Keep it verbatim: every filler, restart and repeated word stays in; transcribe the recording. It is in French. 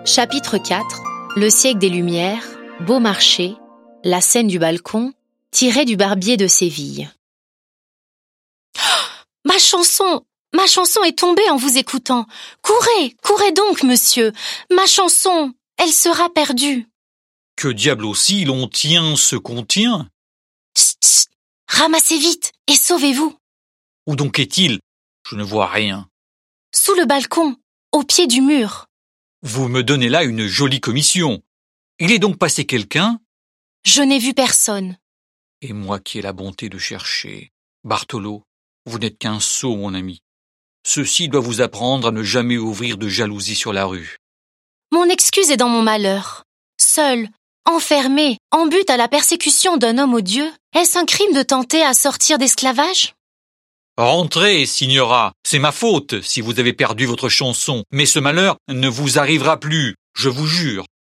Chapitre quatre. Le siècle des Lumières, Beaumarchais, la scène du balcon, tirée du Barbier de Séville. Oh, ma chanson! Ma chanson est tombée en vous écoutant. Courez, courez donc, monsieur. Ma chanson, elle sera perdue. Que diable aussi l'on tient ce qu'on tient? Chut, chut. Ramassez vite et sauvez-vous. Où donc est-il? Je ne vois rien. Sous le balcon, au pied du mur. Vous me donnez là une jolie commission. Il est donc passé quelqu'un? Je n'ai vu personne. Et moi qui ai la bonté de chercher. Bartholo, vous n'êtes qu'un sot, mon ami. Ceci doit vous apprendre à ne jamais ouvrir de jalousie sur la rue. Mon excuse est dans mon malheur. Seul, enfermé, en but à la persécution d'un homme odieux, est-ce un crime de tenter à sortir d'esclavage? Rentrez, signora, c'est ma faute si vous avez perdu votre chanson, mais ce malheur ne vous arrivera plus, je vous jure.